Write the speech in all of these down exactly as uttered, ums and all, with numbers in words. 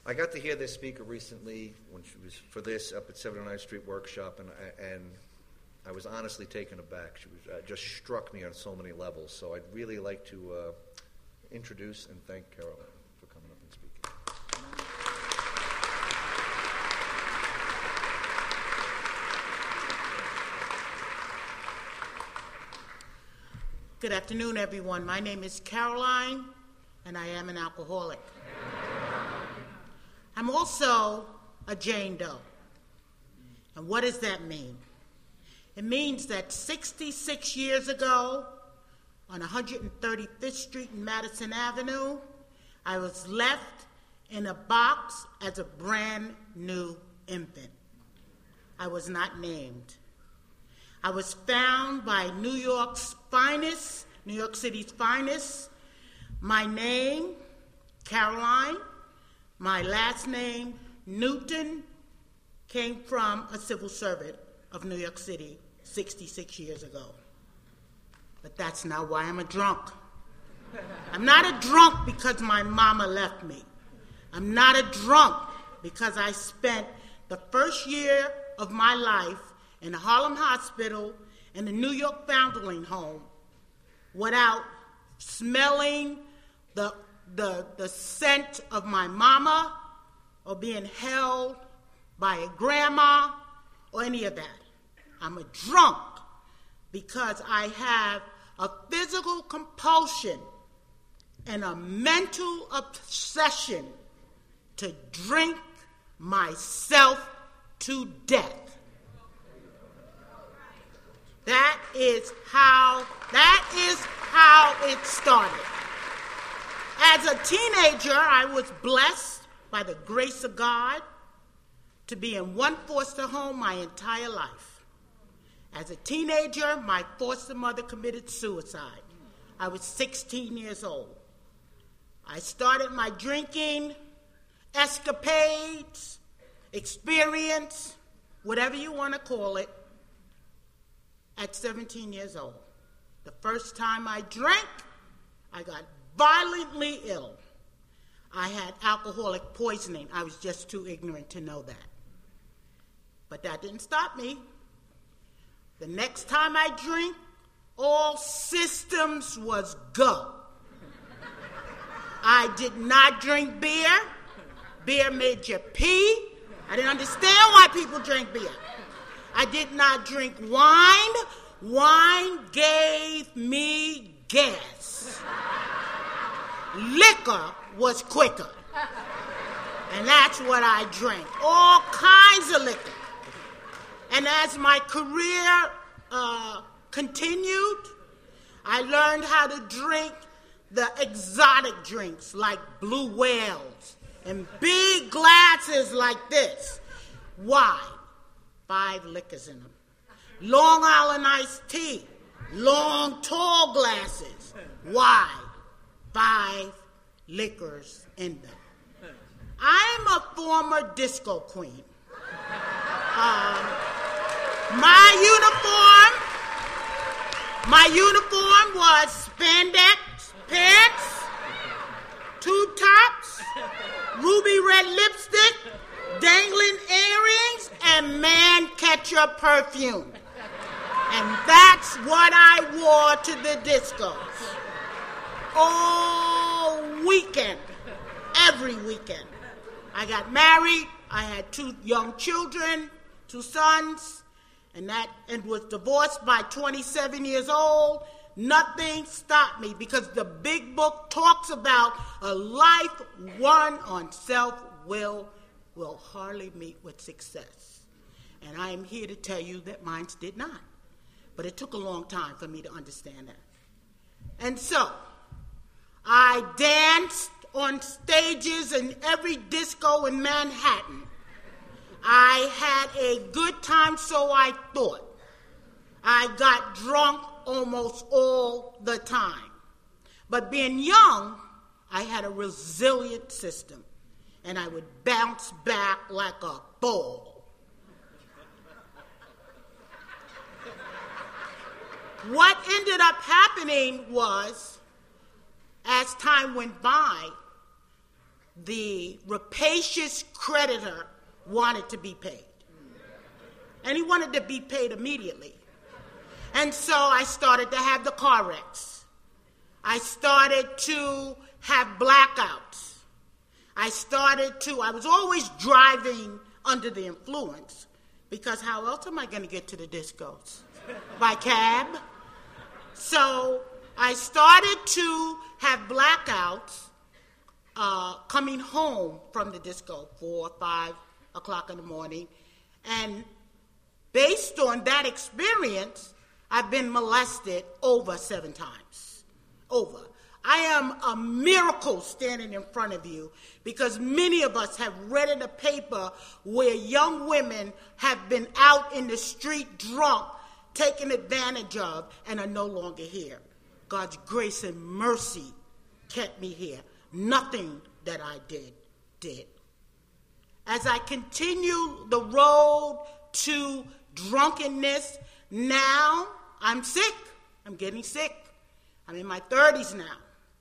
I got to hear this speaker recently when she was for this up at seven oh nine Street Workshop, and I, and I was honestly taken aback. She was uh, just struck me on so many levels. So I'd really like to uh, introduce and thank Caroline for coming up and speaking. Good afternoon, everyone. My name is Caroline, and I am an alcoholic. I'm also a Jane Doe. And what does that mean? It means that sixty-six years ago, on one hundred thirty-fifth Street and Madison Avenue, I was left in a box as a brand new infant. I was not named. I was found by New York's finest, New York City's finest. My name, Caroline, my last name, Newton, came from a civil servant of New York City sixty-six years ago. But that's not why I'm a drunk. I'm not a drunk because my mama left me. I'm not a drunk because I spent the first year of my life in the Harlem Hospital and the New York Foundling Home without smelling the, the, the scent of my mama or being held by a grandma or any of that. I'm a drunk because I have a physical compulsion and a mental obsession to drink myself to death. That is how, that is how it started. As a teenager, I was blessed by the grace of God to be in one foster home my entire life. As a teenager, my foster mother committed suicide. I was sixteen years old. I started my drinking escapades, experience, whatever you want to call it, at seventeen years old. The first time I drank, I got violently ill. I had alcoholic poisoning. I was just too ignorant to know that. But that didn't stop me. The next time I drink, all systems was go. I did not drink beer. Beer made you pee. I didn't understand why people drank beer. I did not drink wine. Wine gave me gas. Liquor was quicker. And that's what I drank. All kinds of liquor. And as my career uh, continued, I learned how to drink the exotic drinks like blue whales and big glasses like this. Why? Five liquors in them. Long Island iced tea. Long, tall glasses. Why? Five liquors in them. I'm a former disco queen. Um, my uniform, my uniform was spandex pants, tube tops, ruby red lipstick, dangling earrings, and man catcher perfume. And that's what I wore to the discos. All weekend, every weekend. I got married, I had two young children, two sons, and that and was divorced by twenty-seven years old. Nothing stopped me because the big book talks about a life won on self-will will hardly meet with success. And I am here to tell you that mine did not. But it took a long time for me to understand that. And so, I danced on stages in every disco in Manhattan. I had a good time, so I thought. I got drunk almost all the time. But being young, I had a resilient system, and I would bounce back like a ball. What ended up happening was, as time went by, the rapacious creditor wanted to be paid. And he wanted to be paid immediately. And so I started to have the car wrecks. I started to have blackouts. I started to, I was always driving under the influence, because how else am I going to get to the discos? By cab? So I started to have blackouts uh, coming home from the disco, four or five o'clock in the morning. And based on that experience, I've been molested over seven times. Over. I am a miracle standing in front of you, because many of us have read in the paper where young women have been out in the street drunk, taken advantage of, and are no longer here. God's grace and mercy kept me here. Nothing that I did, did. As I continue the road to drunkenness, now I'm sick. I'm getting sick. I'm in my thirties now.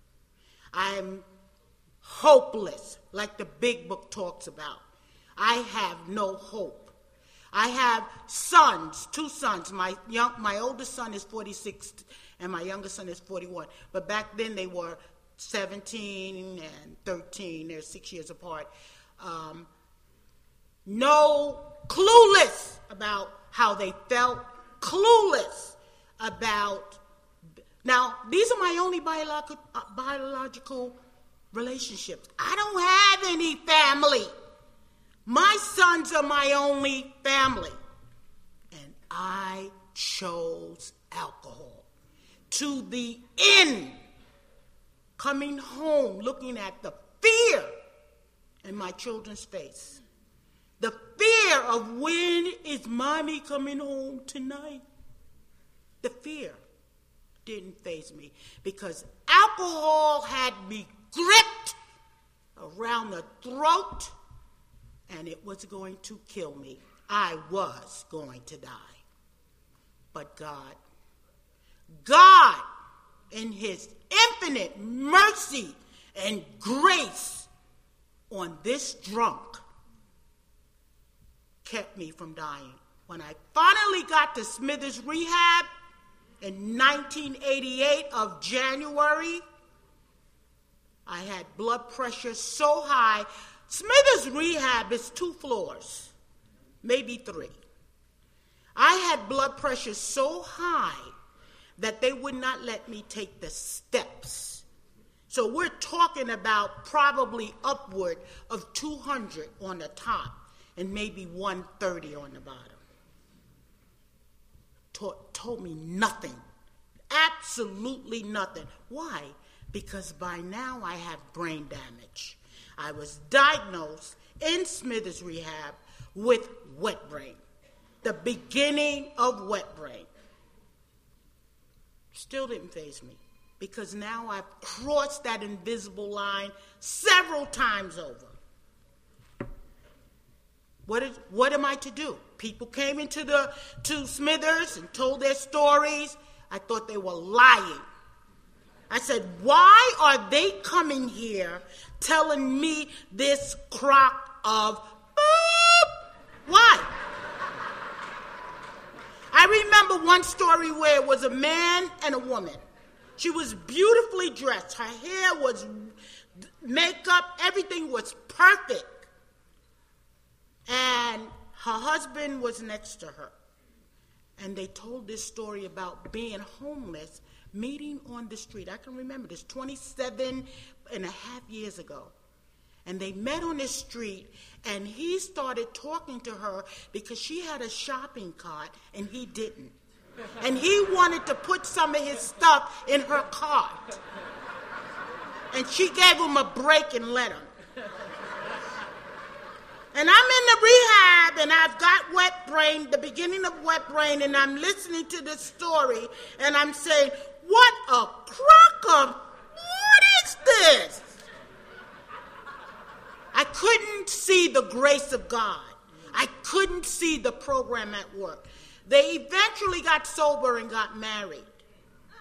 I'm hopeless, like the big book talks about. I have no hope. I have sons, two sons. My young, my oldest son is forty-six, and my youngest son is forty-one. But back then they were seventeen and thirteen. They're six years apart. Um, no, clueless about how they felt, clueless about. Now, these are my only biological, uh, biological relationships. I don't have any family. My sons are my only family. And I chose alcohol. To the end, coming home, looking at the fear in my children's face. The fear of, when is mommy coming home tonight? The fear didn't faze me, because alcohol had me gripped around the throat, and it was going to kill me. I was going to die. But God, God, in his infinite mercy and grace on this drunk, kept me from dying. When I finally got to Smithers Rehab in nineteen eighty-eight of January, I had blood pressure so high. Smithers Rehab is two floors, maybe three. I had blood pressure so high that they would not let me take the steps. So we're talking about probably upward of two hundred on the top and maybe one thirty on the bottom. Taught, told me nothing, absolutely nothing. Why? Because by now I have brain damage. I was diagnosed in Smithers Rehab with wet brain, the beginning of wet brain. Still didn't faze me, because now I've crossed that invisible line several times over. What is, what am I to do? People came into the to Smithers and told their stories. I thought they were lying. I said, why are they coming here telling me this crock of boop? Why? I remember one story where it was a man and a woman. She was beautifully dressed. Her hair was makeup, everything was perfect. And her husband was next to her. And they told this story about being homeless, meeting on the street. I can remember this, twenty-seven and a half years ago. And they met on the street, and he started talking to her because she had a shopping cart and he didn't. And he wanted to put some of his stuff in her cart. And she gave him a break and let him. And I'm in the rehab, and I've got wet brain, the beginning of wet brain, and I'm listening to this story, and I'm saying, what a crock of, what is this? I couldn't see the grace of God. I couldn't see the program at work. They eventually got sober and got married.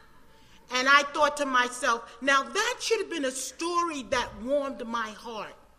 And I thought to myself, now that should have been a story that warmed my heart.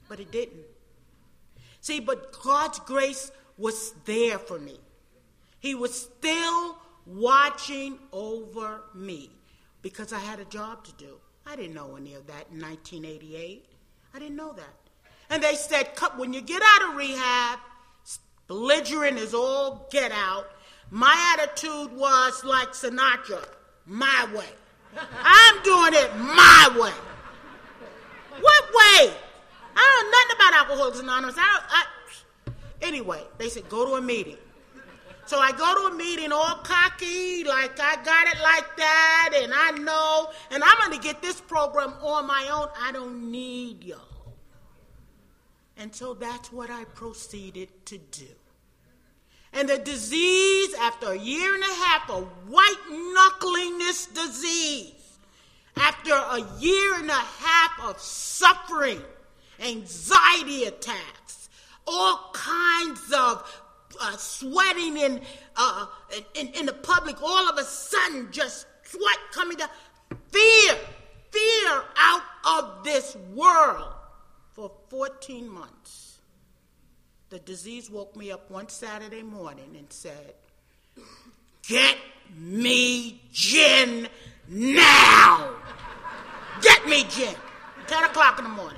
but it didn't. See, but God's grace was there for me. He was still watching over me because I had a job to do. I didn't know any of that in nineteen eighty-eight. I didn't know that. And they said, when you get out of rehab, belligerent as all get out. My attitude was like Sinatra, my way. I'm doing it my way. What way? I don't know nothing about Alcoholics Anonymous. I don't, I, anyway, they said, go to a meeting. So I go to a meeting all cocky, like I got it like that, and I know, and I'm going to get this program on my own. I don't need y'all. And so that's what I proceeded to do. And the disease, after a year and a half of white-knuckling this disease, after a year and a half of suffering, anxiety attacks, all kinds of uh, sweating in, uh, in, in the public, all of a sudden just sweat coming down, fear, fear out of this world for fourteen months. The disease woke me up one Saturday morning and said, get me gin now. Get me gin. ten o'clock in the morning.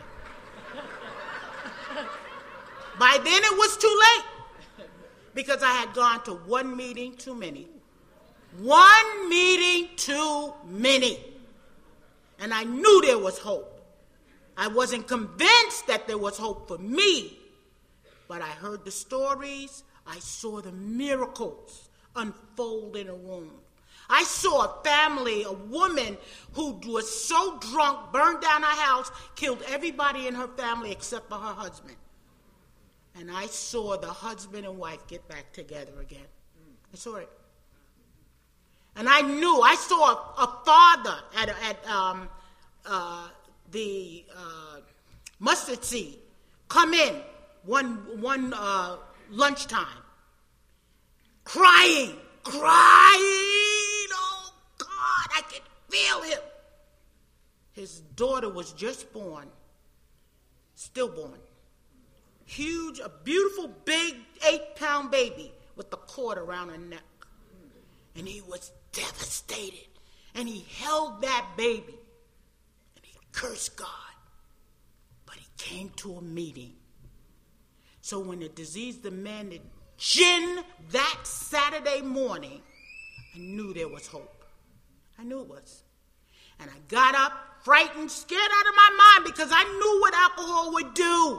By then it was too late because I had gone to one meeting too many. One meeting too many. And I knew there was hope. I wasn't convinced that there was hope for me, but I heard the stories. I saw the miracles unfold in a room. I saw a family, a woman who was so drunk, burned down her house, killed everybody in her family except for her husband. And I saw the husband and wife get back together again. I saw it. And I knew, I saw a, a father at, at um, uh, the uh, mustard seed come in one, one uh, lunchtime, crying, crying, oh God, I could feel him. His daughter was just born, stillborn. Huge, a beautiful, big, eight-pound baby with the cord around her neck. And he was devastated. And he held that baby. And he cursed God. But he came to a meeting. So when the disease demanded gin that Saturday morning, I knew there was hope. I knew it was. And I got up, frightened, scared out of my mind because I knew what alcohol would do.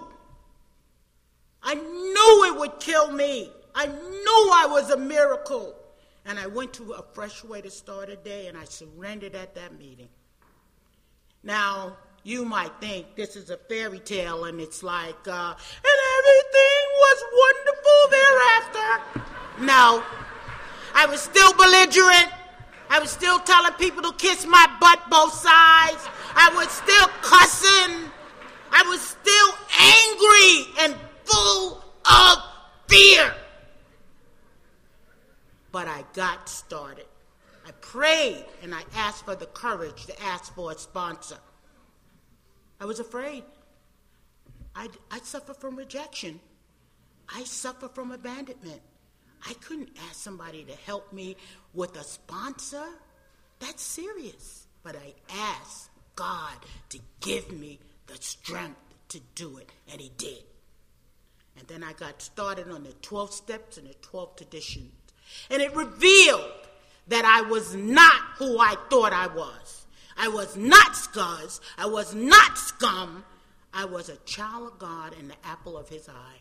I knew it would kill me. I knew I was a miracle. And I went to a fresh way to start a day, and I surrendered at that meeting. Now, you might think this is a fairy tale, and it's like, uh, and everything was wonderful thereafter. No. I was still belligerent. I was still telling people to kiss my butt both sides. I was still cussing. I was still angry and full of fear. But I got started. I prayed and I asked for the courage to ask for a sponsor. I was afraid. I, I suffer from rejection. I suffer from abandonment. I couldn't ask somebody to help me with a sponsor. That's serious. But I asked God to give me the strength to do it, and he did. And then I got started on the twelve steps and the twelfth edition. And it revealed that I was not who I thought I was. I was not scuzz. I was not scum. I was a child of God and the apple of his eye.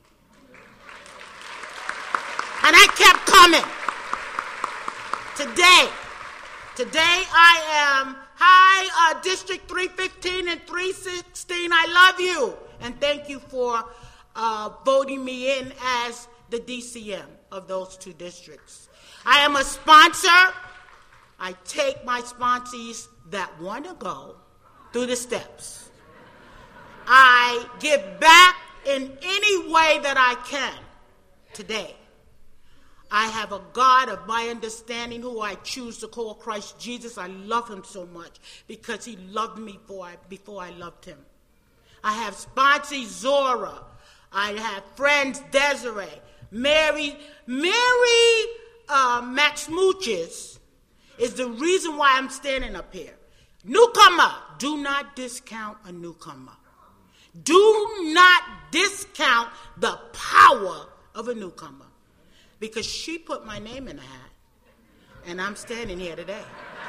And I kept coming. Today, today I am, hi, uh, District three fifteen and three sixteen, I love you. And thank you for uh, voting me in as the D C M of those two districts. I am a sponsor. I take my sponsees that want to go through the steps. I give back in any way that I can today. I have a God of my understanding who I choose to call Christ Jesus. I love him so much because he loved me before I, before I loved him. I have sponsee Zora. I have friends Desiree. Mary, Mary uh, Maxmooches is the reason why I'm standing up here. Newcomer, do not discount a newcomer. Do not discount the power of a newcomer. Because she put my name in the hat. And I'm standing here today.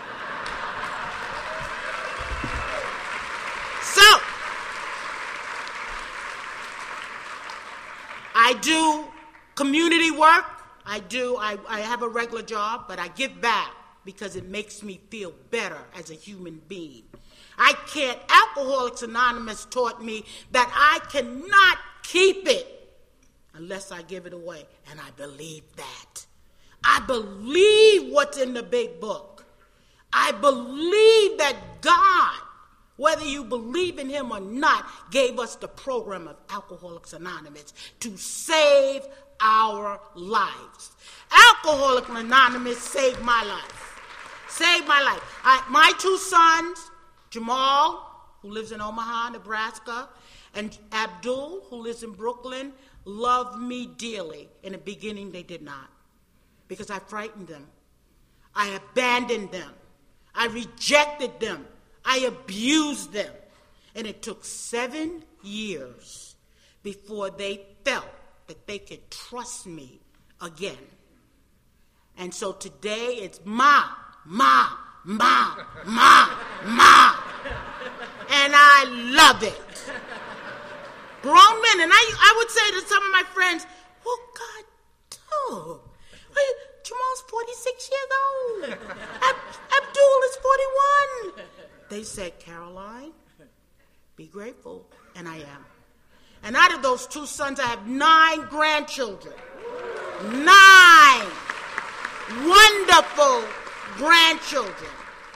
So, I do community work. I do, I, I have a regular job, but I give back because it makes me feel better as a human being. I can't, Alcoholics Anonymous taught me that I cannot keep it unless I give it away. And I believe that. I believe what's in the big book. I believe that God, whether you believe in him or not, gave us the program of Alcoholics Anonymous to save our lives. Alcoholics Anonymous saved my life. Saved my life. I, my two sons, Jamal, who lives in Omaha, Nebraska, and Abdul, who lives in Brooklyn, love me dearly. In the beginning, they did not, because I frightened them. I abandoned them. I rejected them. I abused them. And it took seven years before they felt that they could trust me again. And so today it's ma, ma, ma, ma, ma. And I love it. Grown men, and I, I would say to some of my friends, well, God, dude, Jamal's forty-six years old. Ab- Abdul is forty-one. They said, Caroline, be grateful. And I am. And out of those two sons, I have nine grandchildren. Nine wonderful grandchildren.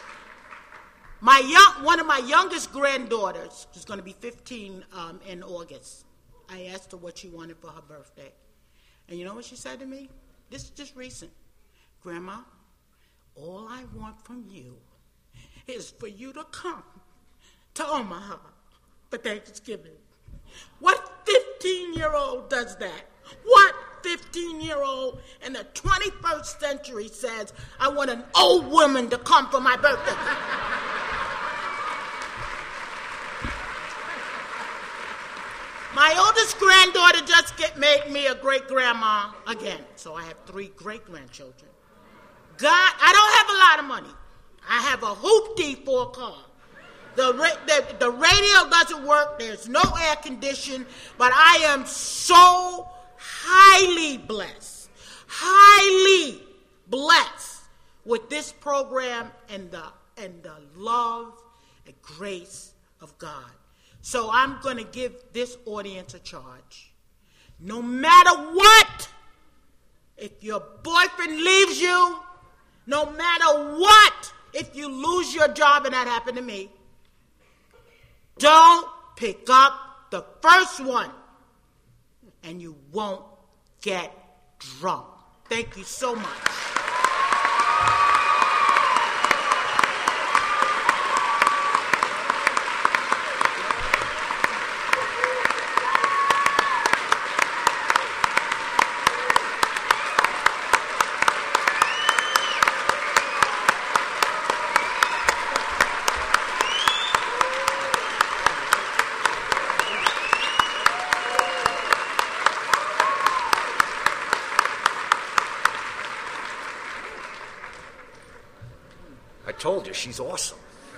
My young, one of my youngest granddaughters, who's going to be fifteen um, in August, I asked her what she wanted for her birthday. And you know what she said to me? This is just recent. Grandma, all I want from you is for you to come to Omaha for Thanksgiving. What fifteen-year-old does that? What fifteen-year-old in the twenty-first century says, I want an old woman to come for my birthday? My oldest granddaughter just get, made me a great-grandma again. So I have three great-grandchildren. God, I don't have a lot of money. I have a hoopty for a car. The, the, the radio doesn't work. There's no air conditioning. But I am so highly blessed, highly blessed with this program and the, and the love and grace of God. So I'm going to give this audience a charge. No matter what, if your boyfriend leaves you, no matter what, if you lose your job, and that happened to me, don't pick up the first one, and you won't get drunk. Thank you so much. I told you, she's awesome.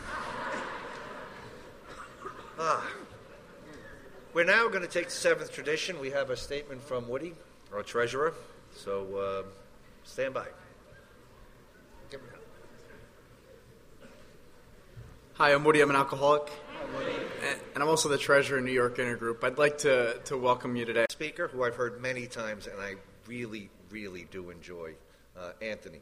Ah. We're now going to take the seventh tradition. We have a statement from Woody, our treasurer. So uh, stand by. Give me that. Hi, I'm Woody. I'm an alcoholic. Hi, Woody. And I'm also the treasurer in New York Intergroup. I'd like to, to welcome you today. Speaker, who I've heard many times, and I really, really do enjoy, uh, Anthony.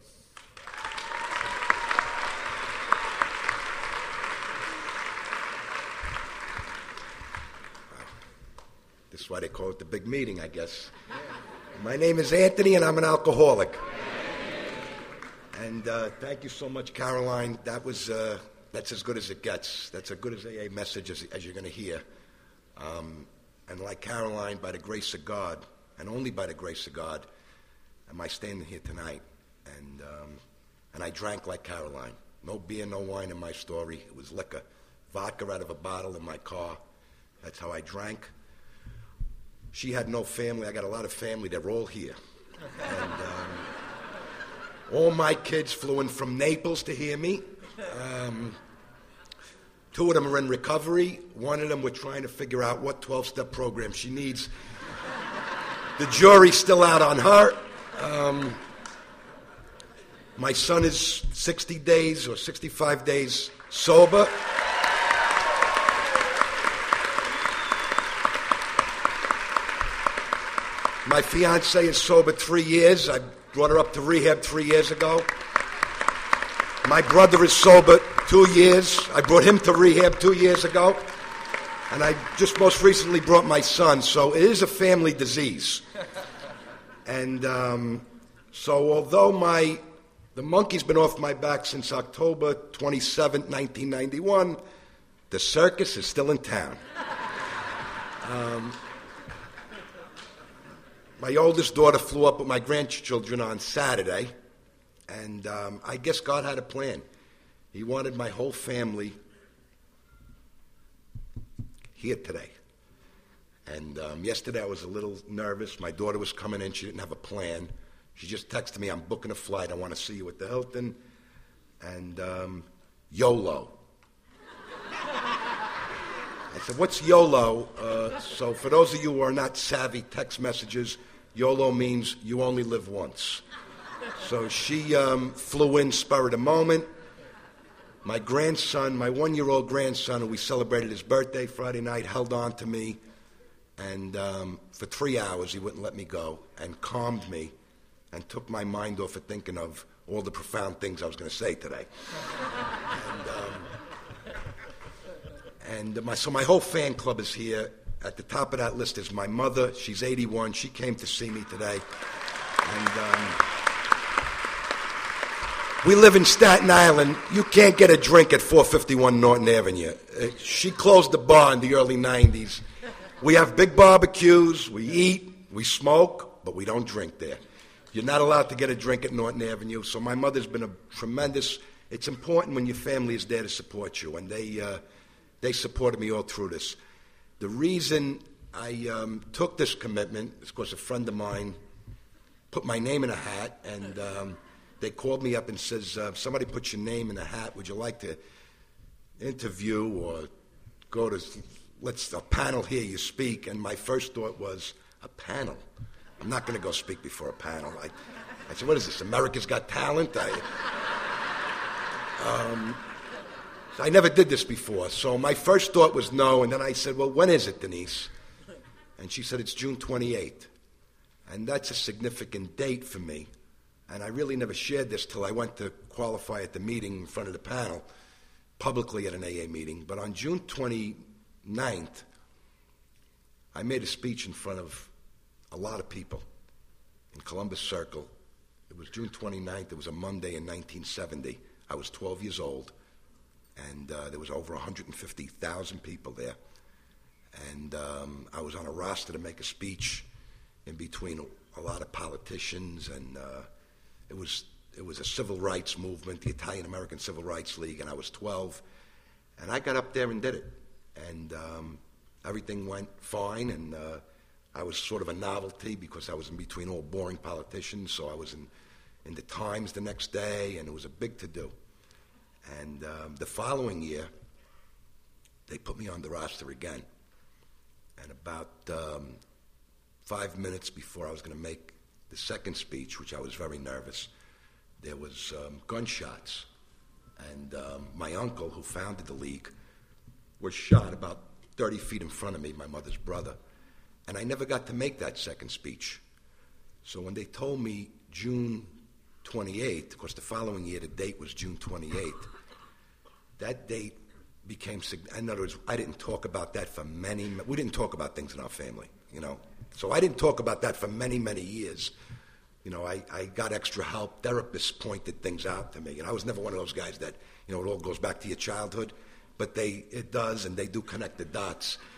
This is why they call it the big meeting, I guess. Yeah. My name is Anthony, and I'm an alcoholic. Yeah. And uh, thank you so much, Caroline. That was uh, that's as good as it gets. That's as good as A A message as, as you're going to hear. Um, and like Caroline, by the grace of God, and only by the grace of God, am I standing here tonight. And um, and I drank like Caroline. No beer, no wine in my story. It was liquor. Vodka out of a bottle in my car. That's how I drank. She had no family. I got a lot of family. They're all here. And um, all my kids flew in from Naples to hear me. Um, two of them are in recovery. One of them, we're trying to figure out what twelve-step program she needs. The jury's still out on her. Um, my son is sixty days or sixty-five days sober. My fiancée is sober three years. I brought her up to rehab three years ago. My brother is sober two years. I brought him to rehab two years ago. And I just most recently brought my son. So it is a family disease. And um, so although my the monkey's been off my back since October twenty-seventh, nineteen ninety-one, the circus is still in town. Um, my oldest daughter flew up with my grandchildren on Saturday, and um, I guess God had a plan. He wanted my whole family here today. And um, yesterday I was a little nervous. My daughter was coming in. She didn't have a plan. She just texted me, I'm booking a flight. I want to see you at the Hilton. And um, YOLO. I said, what's YOLO? Uh, so for those of you who are not savvy text messages, YOLO means you only live once. So she um, flew in spur of the moment. My grandson, my one-year-old grandson, who we celebrated his birthday Friday night, held on to me. And um, for three hours, he wouldn't let me go and calmed me and took my mind off of thinking of all the profound things I was going to say today. and um, and my, so my whole fan club is here. At the top of that list is my mother. She's eighty-one. She came to see me today. And um, we live in Staten Island. You can't get a drink at four fifty-one Norton Avenue. Uh, she closed the bar in the early nineties. We have big barbecues, we eat, we smoke, but we don't drink there. You're not allowed to get a drink at Norton Avenue, so my mother's been a tremendous... It's important when your family is there to support you, and they uh, they supported me all through this. The reason I um, took this commitment is because a friend of mine put my name in a hat, and um, they called me up and says, uh, somebody put your name in a hat, would you like to interview or go to... Let's a panel hear you speak, and my first thought was, a panel? I'm not going to go speak before a panel. I, I said, what is this, America's Got Talent? I, um, I never did this before, so my first thought was no, and then I said, well, when is it, Denise? And she said, it's June twenty-eighth, and that's a significant date for me, and I really never shared this till I went to qualify at the meeting in front of the panel, publicly at an A A meeting, but on June twenty-ninth, I made a speech in front of a lot of people in Columbus Circle. It was June twenty-ninth. It was a Monday in nineteen seventy. I was twelve years old, and uh, there was over one hundred fifty thousand people there. And um, I was on a roster to make a speech in between a lot of politicians, and uh, it was it was a civil rights movement, the Italian American Civil Rights League, and I was twelve. And I got up there and did it. And um, everything went fine, and uh, I was sort of a novelty because I was in between all boring politicians, so I was in, in the Times the next day, and it was a big to-do. And um, the following year, they put me on the roster again. And about um, five minutes before I was going to make the second speech, which I was very nervous, there was um, gunshots. And um, my uncle, who founded the league, was shot about thirty feet in front of me, my mother's brother. And I never got to make that second speech. So when they told me June twenty-eighth, of course the following year the date was June twenty-eighth, that date became, in other words, I didn't talk about that for many, we didn't talk about things in our family, you know. So I didn't talk about that for many, many years. You know, I, I got extra help. Therapists pointed things out to me. And I was never one of those guys that, you know, it all goes back to your childhood. But they, it does, and they do connect the dots.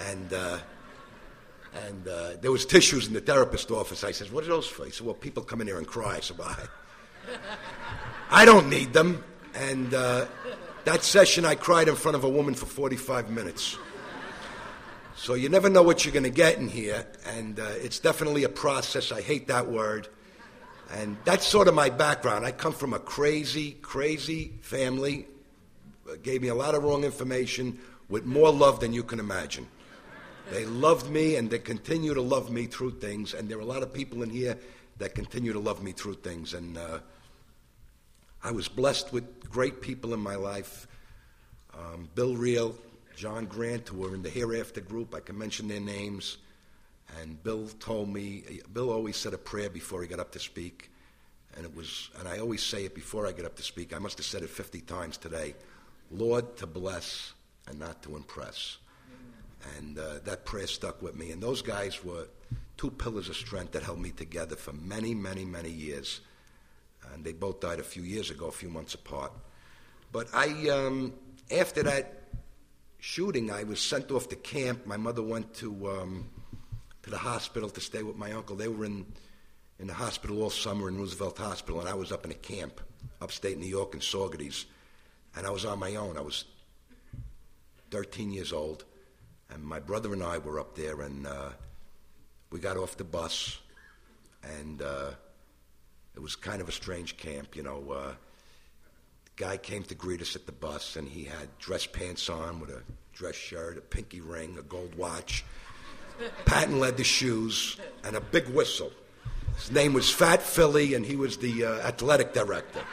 And uh, and uh, there was tissues in the therapist's office. I said, what are those for? He said, well, people come in here and cry. I said, well, I, I don't need them. And uh, that session, I cried in front of a woman for forty-five minutes. So you never know what you're going to get in here, and uh, it's definitely a process. I hate that word. And that's sort of my background. I come from a crazy, crazy family. It gave me a lot of wrong information with more love than you can imagine. They loved me, and they continue to love me through things, and there are a lot of people in here that continue to love me through things. And uh, I was blessed with great people in my life. Um, Bill Reel, John Grant, who were in the Hereafter group. I can mention their names. And Bill told me, Bill always said a prayer before he got up to speak. And it was, and I always say it before I get up to speak. I must have said it fifty times today. Lord, to bless and not to impress. And uh, that prayer stuck with me. And those guys were two pillars of strength that held me together for many, many, many years. And they both died a few years ago, a few months apart. But I, um, after that shooting, I was sent off to camp. My mother went to um, to the hospital to stay with my uncle. They were in, in the hospital all summer in Roosevelt Hospital, and I was up in a camp upstate New York in Saugerties. And I was on my own. I was thirteen years old, and my brother and I were up there, and uh, we got off the bus, and uh, it was kind of a strange camp, you know. Uh, the guy came to greet us at the bus, and he had dress pants on with a dress shirt, a pinky ring, a gold watch, patent leather shoes, and a big whistle. His name was Fat Philly, and he was the uh, athletic director.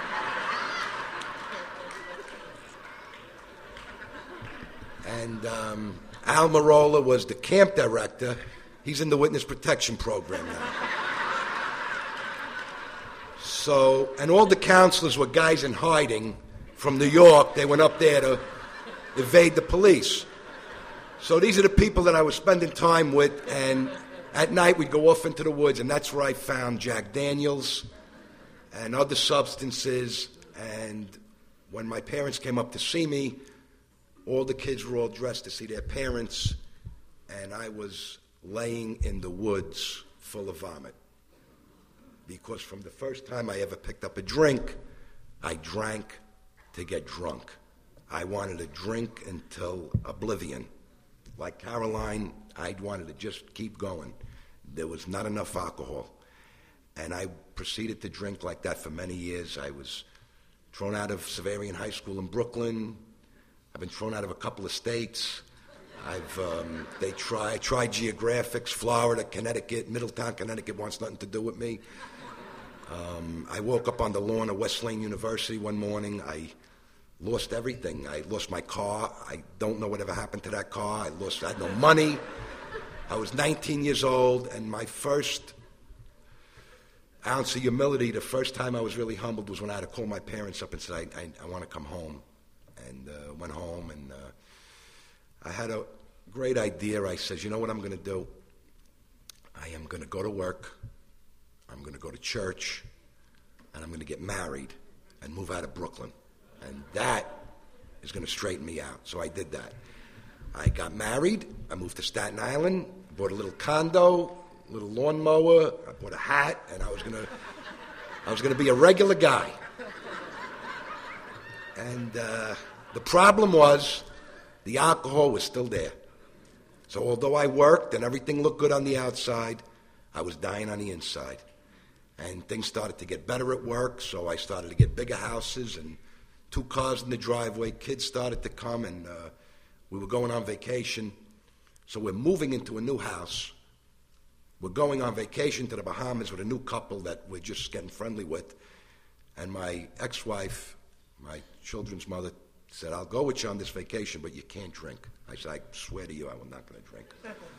And um, Al Marola was the camp director. He's in the witness protection program now. So, and all the counselors were guys in hiding from New York. They went up there to evade the police. So these are the people that I was spending time with, and at night we'd go off into the woods, and that's where I found Jack Daniels and other substances. And when my parents came up to see me, all the kids were all dressed to see their parents, and I was laying in the woods full of vomit. Because from the first time I ever picked up a drink, I drank to get drunk. I wanted to drink until oblivion. Like Caroline, I wanted to just keep going. There was not enough alcohol. And I proceeded to drink like that for many years. I was thrown out of Severian High School in Brooklyn. I've been thrown out of a couple of states. I've um, they try I tried geographics, Florida, Connecticut, Middletown, Connecticut wants nothing to do with me. Um, I woke up on the lawn of Wesleyan University one morning. I lost everything. I lost my car. I don't know whatever happened to that car. I lost. I had no money. I was nineteen years old, and my first ounce of humility, the first time I was really humbled, was when I had to call my parents up and said, I, I, I want to come home. And uh, went home, and uh, I had a great idea. I said, you know what I'm going to do? I am going to go to work, I'm going to go to church, and I'm going to get married and move out of Brooklyn. And that is going to straighten me out. So I did that. I got married, I moved to Staten Island, bought a little condo, a little lawnmower, I bought a hat, and I was going to I was going to be a regular guy. And uh, the problem was the alcohol was still there. So although I worked and everything looked good on the outside, I was dying on the inside. And things started to get better at work, so I started to get bigger houses and two cars in the driveway. Kids started to come, and uh, we were going on vacation. So we're moving into a new house. We're going on vacation to the Bahamas with a new couple that we're just getting friendly with. And my ex-wife, my children's mother, said, I'll go with you on this vacation, but you can't drink. I said, I swear to you, I'm not going to drink.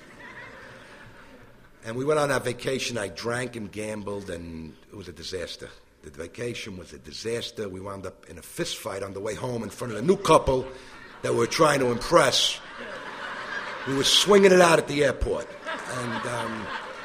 And we went on that vacation. I drank and gambled, and it was a disaster. The vacation was a disaster. We wound up in a fist fight on the way home in front of the new couple that we were trying to impress. We were swinging it out at the airport. And, um,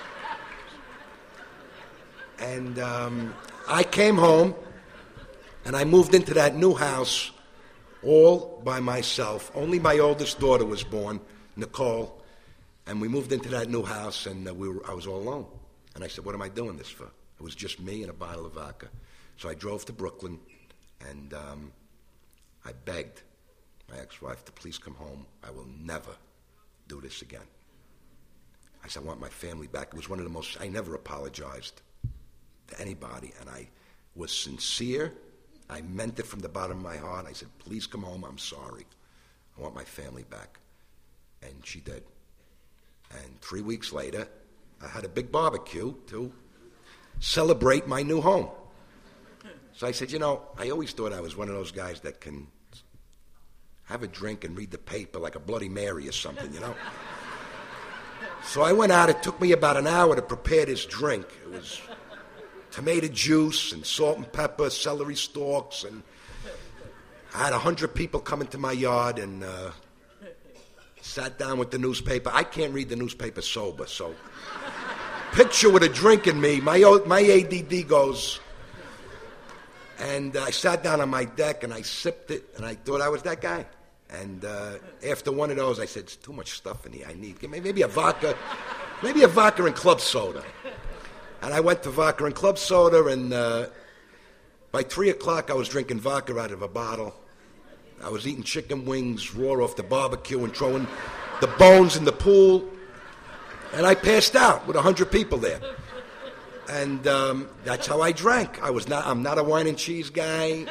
and um, I came home, and I moved into that new house all by myself. Only my oldest daughter was born. Nicole, and we moved into that new house, and uh, we were, I was all alone. And I said, what am I doing this for? It was just me and a bottle of vodka. So I drove to Brooklyn, and um, I begged my ex-wife to please come home. I will never do this again. I said, I want my family back. It was one of the most, I never apologized to anybody, and I was sincere. I meant it from the bottom of my heart. I said, please come home. I'm sorry. I want my family back. And she did. And three weeks later, I had a big barbecue to celebrate my new home. So I said, you know, I always thought I was one of those guys that can have a drink and read the paper like a Bloody Mary or something, you know. So I went out. It took me about an hour to prepare this drink. It was tomato juice and salt and pepper, celery stalks, and I had a hundred people come into my yard and uh, sat down with the newspaper. I can't read the newspaper sober, so picture with a drink in me. My my A D D goes, and uh, I sat down on my deck and I sipped it, and I thought I was that guy. And uh, after one of those, I said, "It's too much stuff in here. I need maybe a vodka, maybe a vodka and club soda." And I went to vodka and club soda, and uh, by three o'clock, I was drinking vodka out of a bottle. I was eating chicken wings raw off the barbecue and throwing the bones in the pool. And I passed out with a hundred people there. And um, that's how I drank. I was not. I'm not a wine and cheese guy.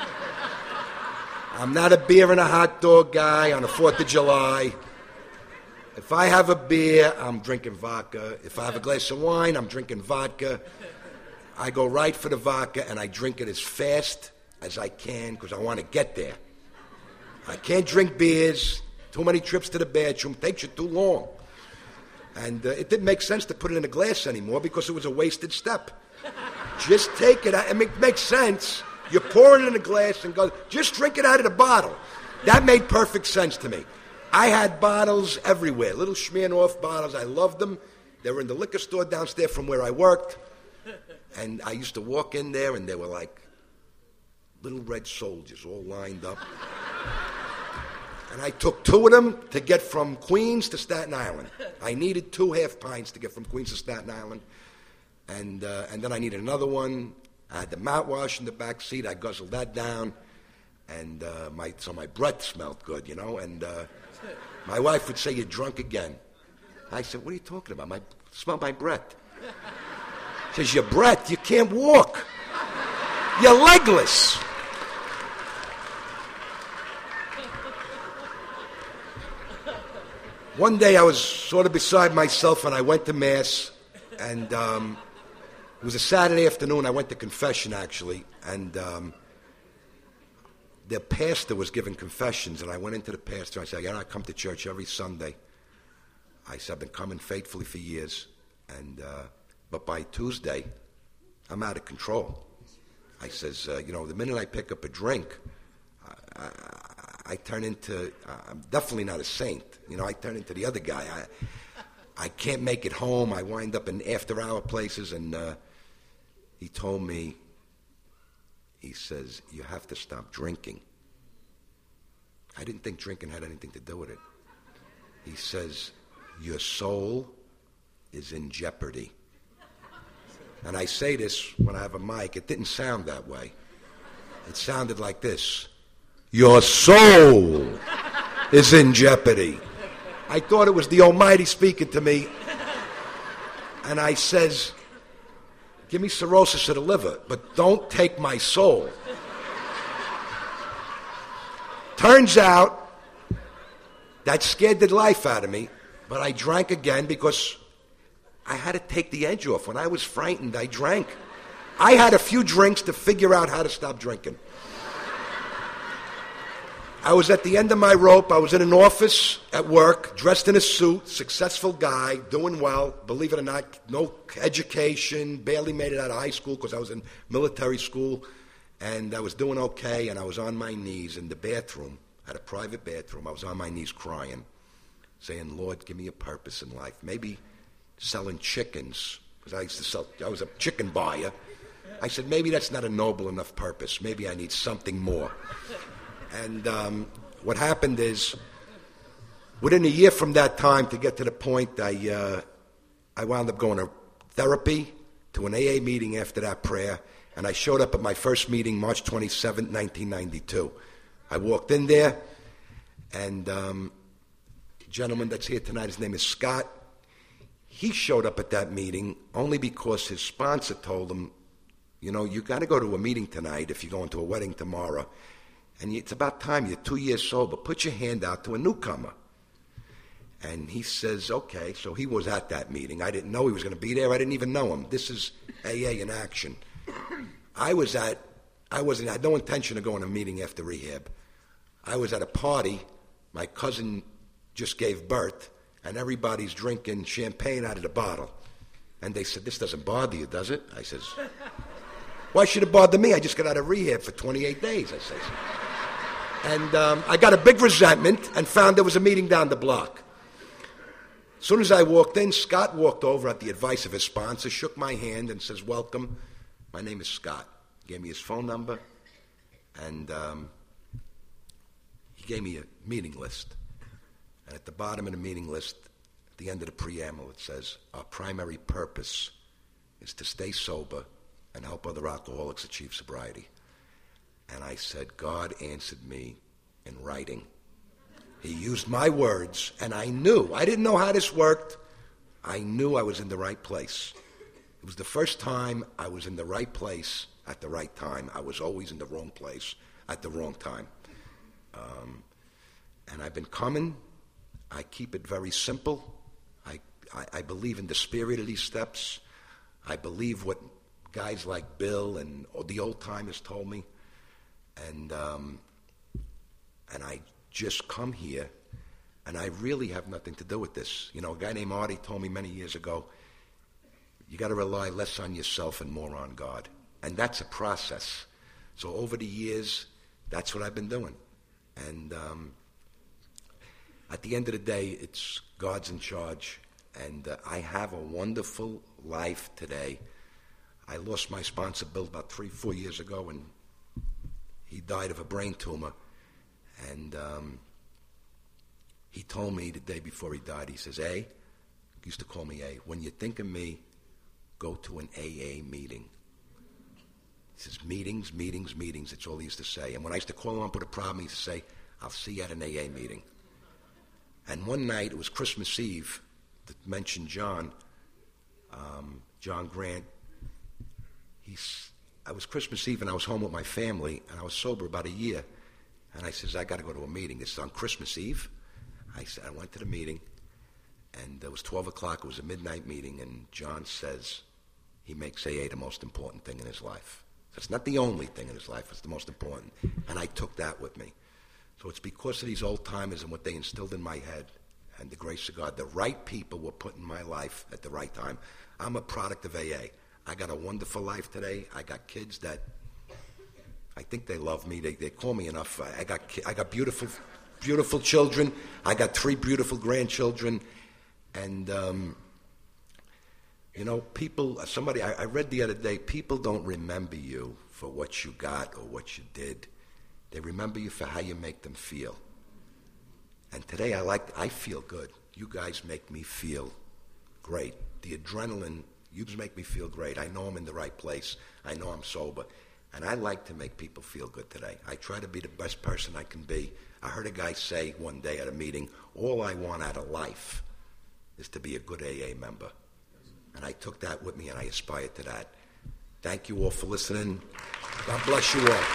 I'm not a beer and a hot dog guy on the Fourth of July. If I have a beer, I'm drinking vodka. If I have a glass of wine, I'm drinking vodka. I go right for the vodka, and I drink it as fast as I can because I want to get there. I can't drink beers. Too many trips to the bathroom. Takes you too long. And uh, it didn't make sense to put it in a glass anymore because it was a wasted step. Just take it out. I mean, it makes sense. You pour it in a glass and go, just drink it out of the bottle. That made perfect sense to me. I had bottles everywhere, little Smirnoff bottles. I loved them. They were in the liquor store downstairs from where I worked. And I used to walk in there, and they were like little red soldiers all lined up. And I took two of them to get from Queens to Staten Island. I needed two half pints to get from Queens to Staten Island. And uh, and then I needed another one. I had the mouthwash in the back seat. I guzzled that down. And uh, my so my breath smelled good, you know. And uh, my wife would say, "You're drunk again." I said, "What are you talking about? My smell my breath." She says, "Your breath? You can't walk. You're legless." One day I was sort of beside myself, and I went to Mass, and um, it was a Saturday afternoon. I went to confession, actually, and um, the pastor was giving confessions, and I went into the pastor. I said, "Yeah, I come to church every Sunday." I said, "I've been coming faithfully for years, and uh, but by Tuesday, I'm out of control." I says, uh, "You know, the minute I pick up a drink, I, I, I turn into, uh, I'm definitely not a saint. You know, I turn into the other guy. I, I can't make it home. I wind up in after-hour places." And uh, he told me, he says, "You have to stop drinking." I didn't think drinking had anything to do with it. He says, "Your soul is in jeopardy." And I say this when I have a mic. It didn't sound that way. It sounded like this. "Your soul is in jeopardy." I thought it was the Almighty speaking to me. And I says, "Give me cirrhosis of the liver, but don't take my soul." Turns out, that scared the life out of me, but I drank again because I had to take the edge off. When I was frightened, I drank. I had a few drinks to figure out how to stop drinking. I was at the end of my rope. I was in an office at work, dressed in a suit, successful guy, doing well. Believe it or not, no education, barely made it out of high school because I was in military school. And I was doing okay, and I was on my knees in the bathroom. I had a private bathroom. I was on my knees crying, saying, "Lord, give me a purpose in life. Maybe selling chickens," because I used to sell, I was a chicken buyer. I said, maybe that's not a noble enough purpose. Maybe I need something more. And um, what happened is, Within a year from that time, to get to the point, I, uh, I wound up going to therapy, to an A A meeting after that prayer, and I showed up at my first meeting March twenty-seventh, nineteen ninety-two. I walked in there, and um, the gentleman that's here tonight, his name is Scott. He showed up at that meeting only because his sponsor told him, you know, you got to go to a meeting tonight if you're going to a wedding tomorrow, and it's about time, you're two years sober, put your hand out to a newcomer. And he says, okay, so he was at that meeting. I didn't know he was going to be there. I didn't even know him. This is A A in action. I was at, I wasn't, I had no intention of going to a meeting after rehab. I was at a party. My cousin just gave birth, and everybody's drinking champagne out of the bottle. And they said, this doesn't bother you, does it? I says, why should it bother me? I just got out of rehab for twenty-eight days, I says. And um, I got a big resentment and found there was a meeting down the block. As soon as I walked in, Scott walked over at the advice of his sponsor, shook my hand, and says, welcome. My name is Scott. He gave me his phone number, and um, he gave me a meeting list. And at the bottom of the meeting list, at the end of the preamble, it says, our primary purpose is to stay sober and help other alcoholics achieve sobriety. And I said, God answered me in writing. He used my words, and I knew. I didn't know how this worked. I knew I was in the right place. It was the first time I was in the right place at the right time. I was always in the wrong place at the wrong time. Um, and I've been coming. I keep it very simple. I, I, I believe in the spirit of these steps. I believe what guys like Bill and the old-timers told me. And um, and I just come here, and I really have nothing to do with this. You know, a guy named Artie told me many years ago, you got to rely less on yourself and more on God. And that's a process. So over the years, that's what I've been doing. And um, at the end of the day, it's God's in charge. And uh, I have a wonderful life today. I lost my sponsor, Bill, about three, four years ago, and he died of a brain tumor. And um, he told me the day before he died, he says, A, he used to call me A, when you think of me, go to an A A meeting. He says, meetings, meetings, meetings, that's all he used to say. And when I used to call him up with a problem, he used to say, I'll see you at an A A meeting. And one night, it was Christmas Eve, to mention John, um, John Grant. He's, I was Christmas Eve, and I was home with my family, and I was sober about a year. And I says, I got to go to a meeting. This is on Christmas Eve. I said, I went to the meeting, and it was twelve o'clock. It was a midnight meeting, and John says he makes A A the most important thing in his life. It's not the only thing in his life. It's the most important. And I took that with me. So it's because of these old-timers and what they instilled in my head and the grace of God. The right people were put in my life at the right time. I'm a product of A A. I got a wonderful life today. I got kids that I think they love me. They they call me enough. I got I got beautiful, beautiful children. I got three beautiful grandchildren, and um, you know, people. Somebody I, I read the other day. People don't remember you for what you got or what you did. They remember you for how you make them feel. And today, I like. I feel good. You guys make me feel great. The adrenaline. You make me feel great. I know I'm in the right place. I know I'm sober. And I like to make people feel good today. I try to be the best person I can be. I heard a guy say one day at a meeting, all I want out of life is to be a good A A member. And I took that with me, and I aspired to that. Thank you all for listening. God bless you all.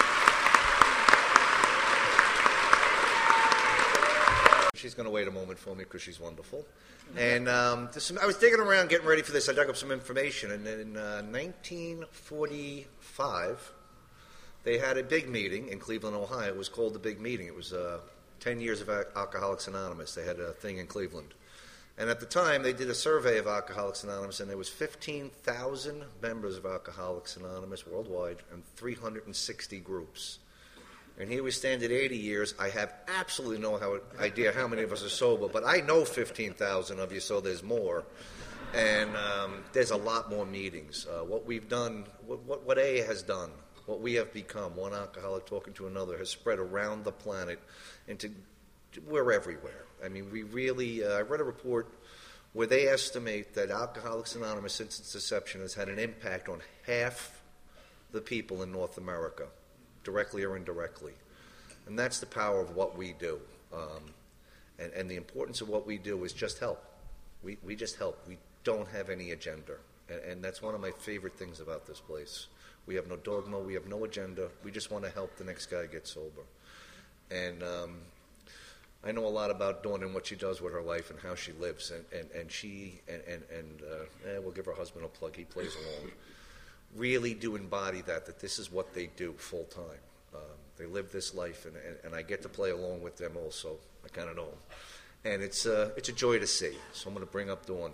She's going to wait a moment for me because she's wonderful. And um, this, I was digging around getting ready for this. I dug up some information. And in uh, nineteen forty-five, they had a big meeting in Cleveland, Ohio. It was called the Big Meeting. It was uh, ten years of Alcoholics Anonymous. They had a thing in Cleveland. And at the time, they did a survey of Alcoholics Anonymous, and there was fifteen thousand members of Alcoholics Anonymous worldwide and three hundred sixty groups. And here we stand at eighty years. I have absolutely no how, idea how many of us are sober, but I know fifteen thousand of you, so there's more. And um, there's a lot more meetings. Uh, what we've done, what, what, what A A has done, what we have become, one alcoholic talking to another, has spread around the planet into we're everywhere. I mean, we really, uh, I read a report where they estimate that Alcoholics Anonymous, since its inception, has had an impact on half the people in North America, directly or indirectly. And that's the power of what we do. Um, and, and the importance of what we do is just help. We, we just help. We don't have any agenda. And, and that's one of my favorite things about this place. We have no dogma. We have no agenda. We just want to help the next guy get sober. And um, I know a lot about Dawn and what she does with her life and how she lives. And, and, and she, and, and, and uh, eh, we'll give her husband a plug. He plays along. Really do embody that, that this is what they do full time. Um, they live this life, and, and, and I get to play along with them also. I kind of know them. And it's, uh, it's a joy to see. So I'm going to bring up Dawn.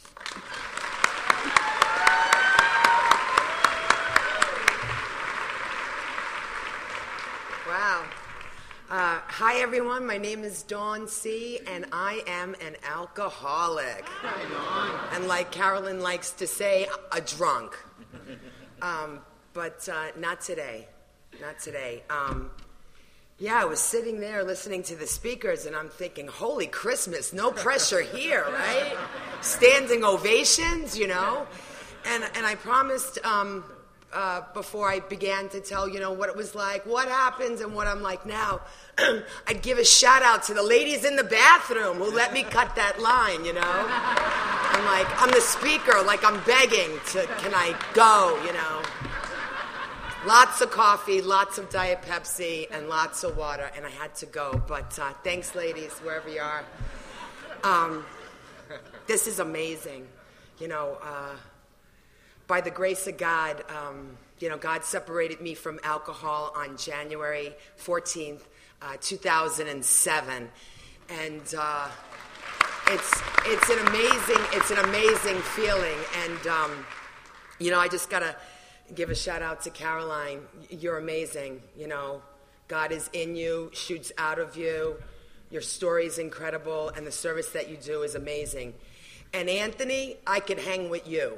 Wow. Uh, hi, everyone. My name is Dawn C., and I am an alcoholic. Hi, Dawn. And like Carolyn likes to say, a drunk. Um, but uh, not today. Not today. Um, yeah, I was sitting there listening to the speakers, and I'm thinking, holy Christmas, no pressure here, right? Standing ovations, you know? And, and I promised... Um, Uh, before I began to tell, you know, what it was like, what happens, and what I'm like now, I'd give a shout out to the ladies in the bathroom who let me cut that line, you know? I'm like, I'm the speaker, like I'm begging to, can I go, you know? Lots of coffee, lots of Diet Pepsi, and lots of water, and I had to go. But uh, thanks, ladies, wherever you are. Um, this is amazing, you know, uh, by the grace of God, um, you know, God separated me from alcohol on January fourteenth, uh, two thousand seven, and uh, it's it's an amazing it's an amazing feeling. And um, you know, I just gotta give a shout out to Caroline. You're amazing. You know, God is in you, shoots out of you. Your story is incredible, and the service that you do is amazing. And Anthony, I could hang with you.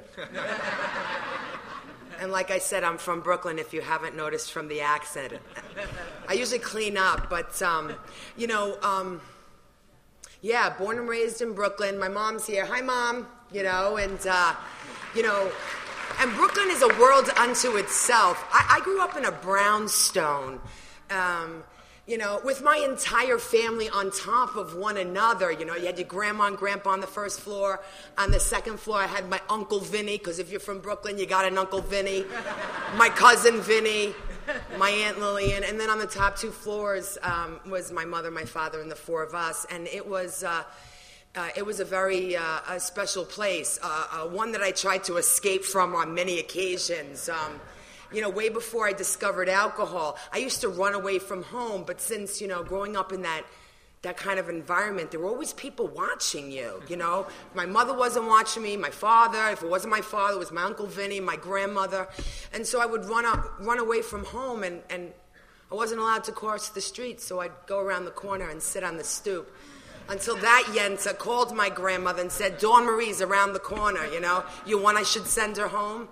And like I said, I'm from Brooklyn, if you haven't noticed from the accent. I usually clean up, but, um, you know, um, yeah, born and raised in Brooklyn. My mom's here. Hi, Mom. You know, and, uh, you know, and Brooklyn is a world unto itself. I, I grew up in a brownstone. Um You know, with my entire family on top of one another. You know, you had your grandma and grandpa on the first floor. On the second floor, I had my Uncle Vinny, because if you're from Brooklyn, you got an Uncle Vinny. My cousin Vinny, my Aunt Lillian. And then on the top two floors um, was my mother, my father, and the four of us. And it was... Uh, Uh, it was a very uh, a special place, uh, uh, one that I tried to escape from on many occasions. Um, you know, way before I discovered alcohol, I used to run away from home, but since, you know, growing up in that that kind of environment, there were always people watching you, you know. My mother wasn't watching me, my father, if it wasn't my father, it was my Uncle Vinny, my grandmother. And so I would run up, run away from home, and, and I wasn't allowed to cross the street, so I'd go around the corner and sit on the stoop. Until that Yenta called my grandmother and said, Dawn Marie's around the corner, you know. You want I should send her home?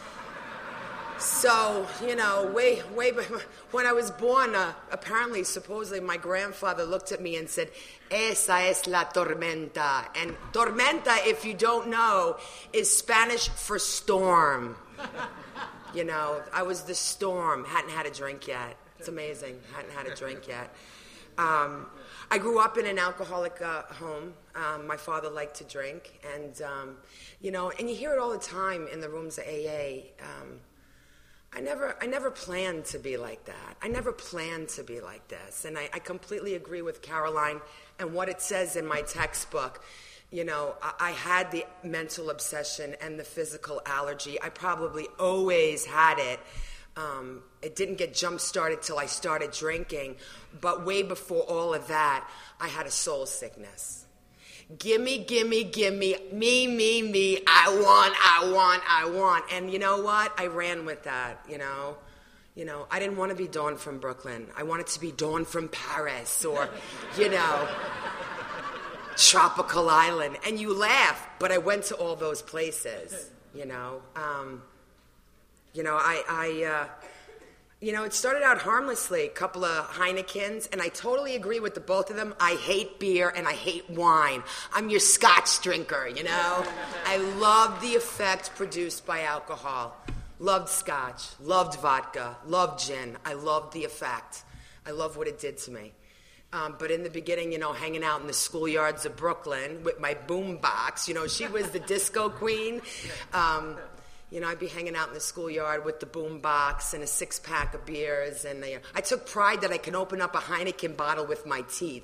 So, you know, way, way, when I was born, uh, apparently, supposedly, my grandfather looked at me and said, Esa es la tormenta. And tormenta, if you don't know, is Spanish for storm. You know, I was the storm. Hadn't had a drink yet. It's amazing. Hadn't had a drink yet. Um, I grew up in an alcoholic uh, home. Um, my father liked to drink. And, um, you know, and you hear it all the time in the rooms of A A. Um, I never I never planned to be like that. I never planned to be like this. And I, I completely agree with Caroline and what it says in my textbook. You know, I, I had the mental obsession and the physical allergy. I probably always had it. Um, it didn't get jump-started till I started drinking. But way before all of that, I had a soul sickness. Gimme, gimme, gimme, me, me, me, I want, I want, I want. And you know what? I ran with that, you know. You know, I didn't want to be Dawn from Brooklyn. I wanted to be Dawn from Paris or, you know, tropical island. And you laugh, but I went to all those places, you know. Um, you know, I, I, uh, You know, it started out harmlessly, a couple of Heinekens, and I totally agree with the both of them. I hate beer and I hate wine. I'm your Scotch drinker, you know? I love the effect produced by alcohol. Loved Scotch, loved vodka, loved gin. I loved the effect. I love what it did to me. Um, but in the beginning, you know, hanging out in the schoolyards of Brooklyn with my boom box, you know, she was the disco queen. Um, You know, I'd be hanging out in the schoolyard with the boom box and a six-pack of beers. And uh, I took pride that I can open up a Heineken bottle with my teeth.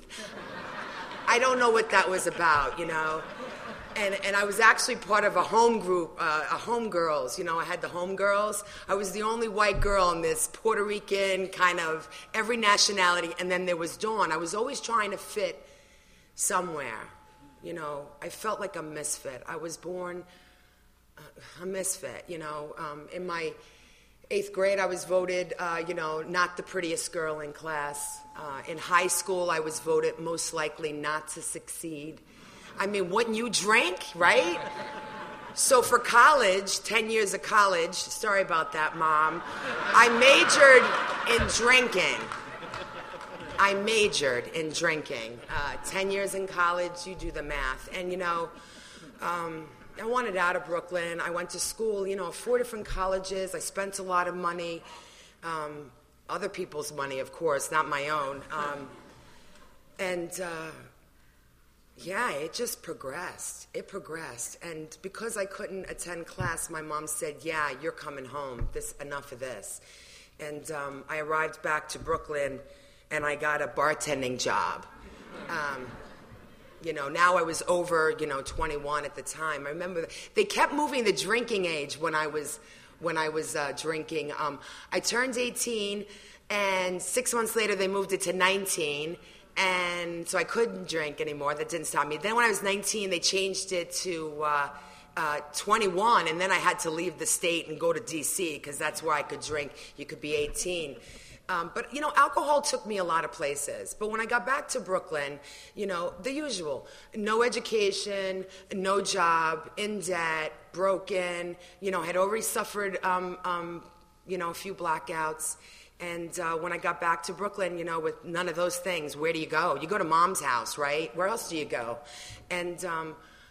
I don't know what that was about, you know. And and I was actually part of a home group, uh, a home girls. You know, I had the home girls. I was the only white girl in this Puerto Rican kind of every nationality. And then there was Dawn. I was always trying to fit somewhere. You know, I felt like a misfit. I was born a misfit, you know. Um, in my eighth grade, I was voted, uh, you know, not the prettiest girl in class. Uh, in high school, I was voted most likely not to succeed. I mean, wouldn't you drink, right? So for college, ten years of college, sorry about that, Mom, I majored in drinking. I majored in drinking. Uh, ten years in college, you do the math. And, you know, um, I wanted out of Brooklyn. I went to school, you know, four different colleges. I spent a lot of money, um, other people's money, of course, not my own. Um, and, uh, yeah, it just progressed. It progressed. And because I couldn't attend class, my mom said, yeah, you're coming home. This, enough of this. And um, I arrived back to Brooklyn, and I got a bartending job. Um, You know, now I was over, you know, twenty-one at the time. I remember they kept moving the drinking age when I was when I was uh, drinking. Um, I turned eighteen, and six months later they moved it to nineteen, and so I couldn't drink anymore. That didn't stop me. Then when I was nineteen, they changed it to uh, uh, twenty-one, and then I had to leave the state and go to D C because that's where I could drink. You could be eighteen. Um, but, you know, alcohol took me a lot of places. But when I got back to Brooklyn, you know, the usual. No education, no job, in debt, broken, you know, had already suffered, um, um, you know, a few blackouts. And uh, when I got back to Brooklyn, you know, with none of those things, where do you go? You go to Mom's house, right? Where else do you go? And, um,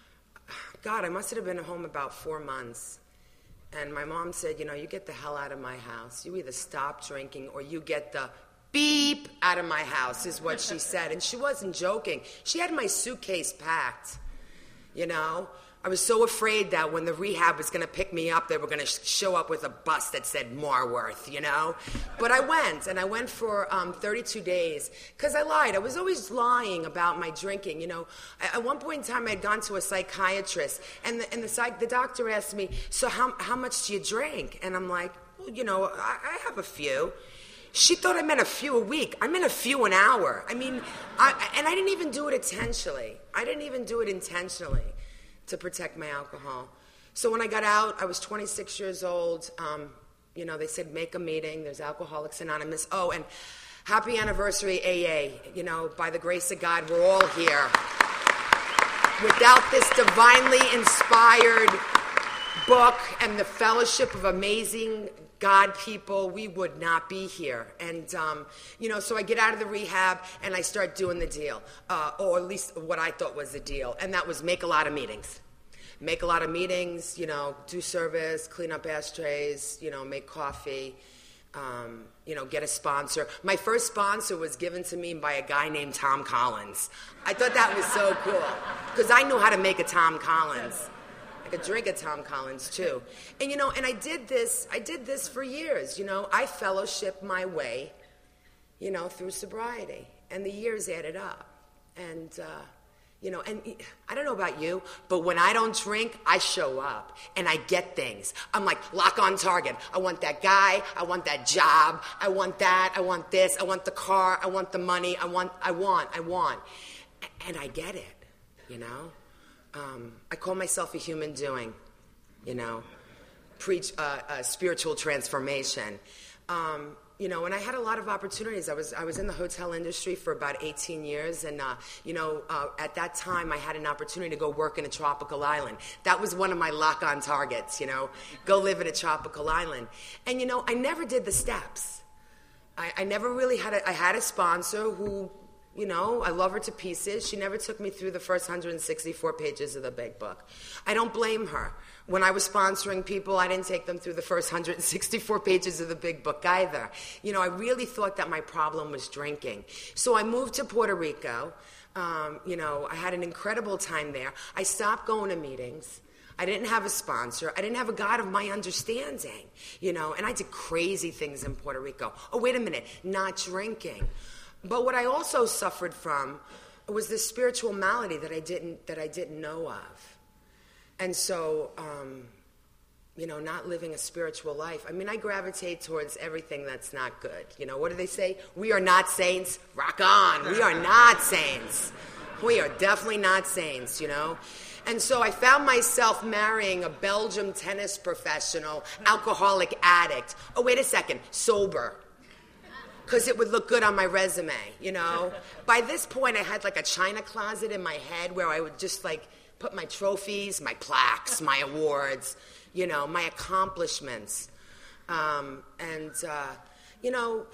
God, I must have been at home about four months. And my mom said, you know, you get the hell out of my house. You either stop drinking or you get the beep out of my house, is what she said. And she wasn't joking. She had my suitcase packed, you know. I was so afraid that when the rehab was going to pick me up, they were going to sh- show up with a bus that said Marworth, you know. But I went, and I went for um, thirty-two days because I lied. I was always lying about my drinking, you know. At one point in time, I had gone to a psychiatrist, and the, and the, psych- the doctor asked me, so how, how much do you drink? And I'm like, well, you know, I, I have a few. She thought I meant a few a week. I meant a few an hour. I mean, I, and I didn't even do it intentionally. I didn't even do it intentionally to protect my alcohol. So when I got out, I was twenty-six years old. Um, you know, they said, make a meeting. There's Alcoholics Anonymous. Oh, and happy anniversary, A A. You know, by the grace of God, we're all here. Without this divinely inspired book and the fellowship of amazing God people, we would not be here. And, um, you know, so I get out of the rehab and I start doing the deal, uh, or at least what I thought was the deal, and that was make a lot of meetings. Make a lot of meetings, you know, do service, clean up ashtrays, you know, make coffee, um, you know, get a sponsor. My first sponsor was given to me by a guy named Tom Collins. I thought that was so cool, because I knew how to make a Tom Collins. I could drink a Tom Collins too. And you know, and I did this, I did this for years, you know. I fellowshipped my way, you know, through sobriety. And the years added up. And, uh, you know, and I don't know about you, but when I don't drink, I show up and I get things. I'm like, lock on target. I want that guy, I want that job, I want that, I want this, I want the car, I want the money, I want, I want, I want. And I get it, you know. Um, I call myself a human doing, you know, preach uh, uh, spiritual transformation. Um, you know, and I had a lot of opportunities. I was I was in the hotel industry for about eighteen years, and, uh, you know, uh, at that time I had an opportunity to go work in a tropical island. That was one of my lock-on targets, you know, go live in a tropical island. And, you know, I never did the steps. I, I never really had a, I had a sponsor who, you know, I love her to pieces. She never took me through the first one hundred sixty-four pages of the big book. I don't blame her. When I was sponsoring people, I didn't take them through the first one hundred sixty-four pages of the big book either. You know, I really thought that my problem was drinking. So I moved to Puerto Rico. Um, you know, I had an incredible time there. I stopped going to meetings. I didn't have a sponsor. I didn't have a God of my understanding, you know, and I did crazy things in Puerto Rico. Oh, wait a minute, not drinking. But what I also suffered from was this spiritual malady that I didn't that I didn't know of. And so, um, you know, not living a spiritual life. I mean, I gravitate towards everything that's not good. You know, what do they say? We are not saints. Rock on. We are not saints. We are definitely not saints, you know. And so I found myself marrying a Belgium tennis professional, alcoholic addict. Oh, wait a second, sober. Because it would look good on my resume, you know. By this point, I had like a china closet in my head where I would just like put my trophies, my plaques, my awards, you know, my accomplishments. Um, and, uh, you know,